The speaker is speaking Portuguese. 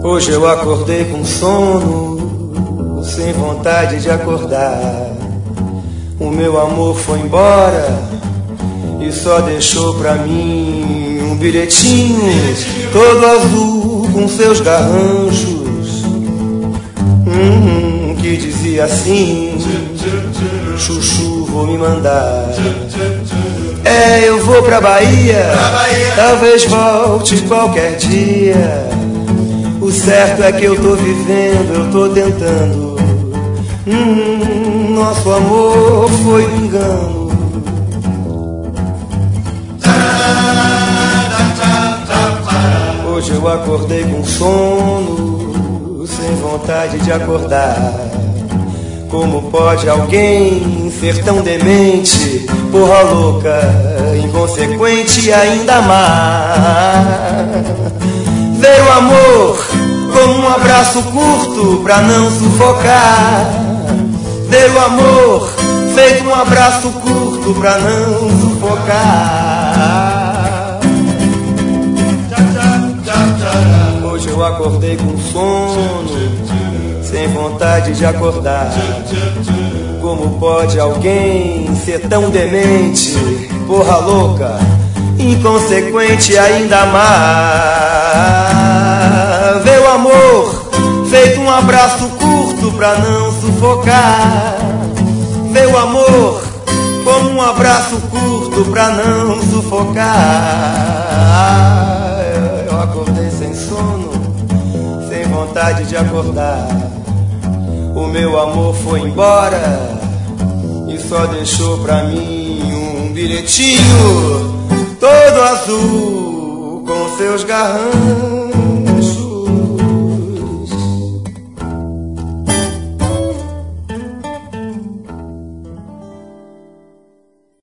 Hoje eu acordei com sono, sem vontade de acordar. O meu amor foi embora e só deixou pra mim um bilhetinho todo azul com seus garranchos, que dizia assim: chuchu, vou me mandar. Eu vou pra Bahia, talvez volte qualquer dia. O certo é que eu tô vivendo, eu tô tentando. Nosso amor foi um engano. Hoje eu acordei com sono, sem vontade de acordar. Como pode alguém ser tão demente, porra louca, inconsequente e ainda amar? Veio o amor como um abraço curto pra não sufocar. Veio o amor feito um abraço curto pra não sufocar. Hoje eu acordei com sono, sem vontade de acordar. Como pode alguém ser tão demente, porra louca, inconsequente e ainda amar? Veio o amor feito um abraço curto pra não sufocar. Veio o amor como um abraço curto pra não sufocar. Eu acordei sem sono, sem vontade de acordar. O meu amor foi embora e só deixou pra mim um bilhetinho todo azul com seus garranchos.